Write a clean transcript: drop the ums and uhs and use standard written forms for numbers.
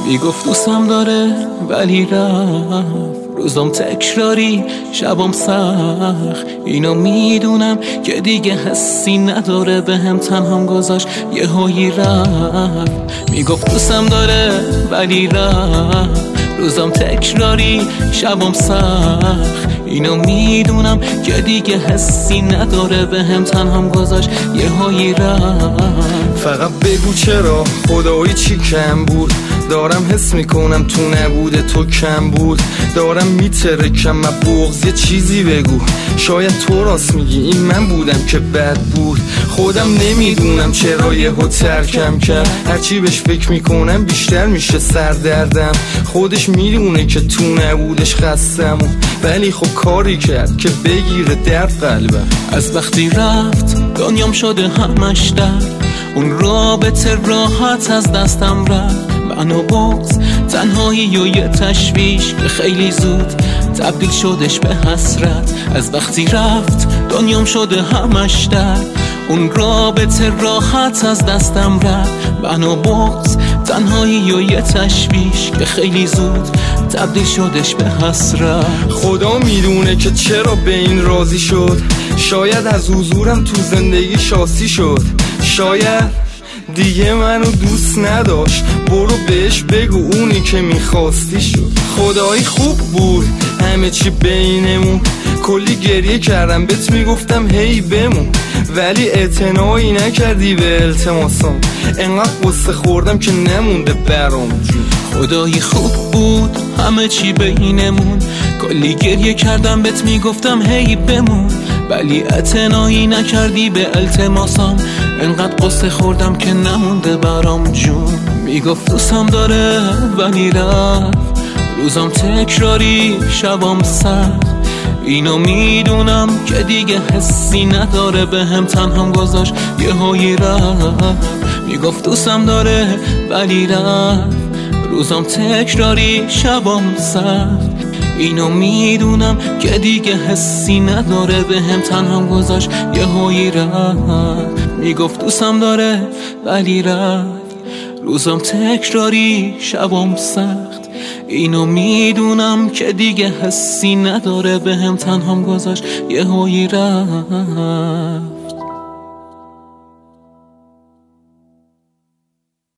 میگفت دوستم داره ولی رفت. روزم تکراری شبم سخت، اینو میدونم که دیگه حسی نداره بهم تنهام گذاشت یهویی رفت. میگفت دوستم داره ولی رفت. روزم تکراری شبم سخت، اینو میدونم که دیگه حسی نداره بهم تنهام گذاشت یهویی رفت. فقط بگو چرا خدایی چی کم بود، دارم حس میکنم تو نبوده تو کم بود، دارم میترکم من بغض، یه چیزی بگو شاید تو راست میگی این من بودم که بد بود. خودم نمیدونم چرا یهو ترکم کرد، هرچی بهش فکر میکنم بیشتر میشه سردردم. خودش میدونه که تو نبودش خستم، ولی خب کاری کرد که بگیره درد قلبم. از وقتی رفت دنیام شده همش درد، اون رابطه راحت از دستم رفت. منو بغض، تنهایی و یه تشویش که خیلی زود تبدیل شدش به حسرت. از وقتی رفت دنیام شده همش درد، اون رابطه راحت از دستم رفت. منو بغض، تنهایی و یه تشویش که خیلی زود تبدیل شدش به حسرت. خدا میدونه که چرا به این راضی شد، شاید از حضورم تو زندگی شاسی شد، شاید دیگه منو دوست نداشت. برو بهش بگو اونی که میخواستی شد. خدایی خوب بود همه چی بینمون، کلی گریه کردم بهت میگفتم هی بمون، ولی اعتنایی نکردی به التماسام. انقدر قصه خوردم که نمونده برام جون. خدایی خوب بود همه چی بینمون، کلی گریه کردم بهت میگفتم هی بمون، ولی اعتنایی نکردی به التماسام. انقدر قصه خوردم که نمونده برام جون. میگفت دوستم داره ولی رفت. روزم تکراری شبم سخت، اینو میدونم که دیگه حسی نداره بهم تنهام گذاشت یهویی رفت. میگفت دوستم داره ولی رفت. روزم تکراری شبم سخت، اینو میدونم که دیگه حسی نداره بهم تنهام گذاشت یهویی رفت. میگفت دوستم داره ولی رفت. روزم تکراری شبم سخت، اینو میدونم که دیگه حسی نداره بهم تنهام گذاشت یهویی رفت.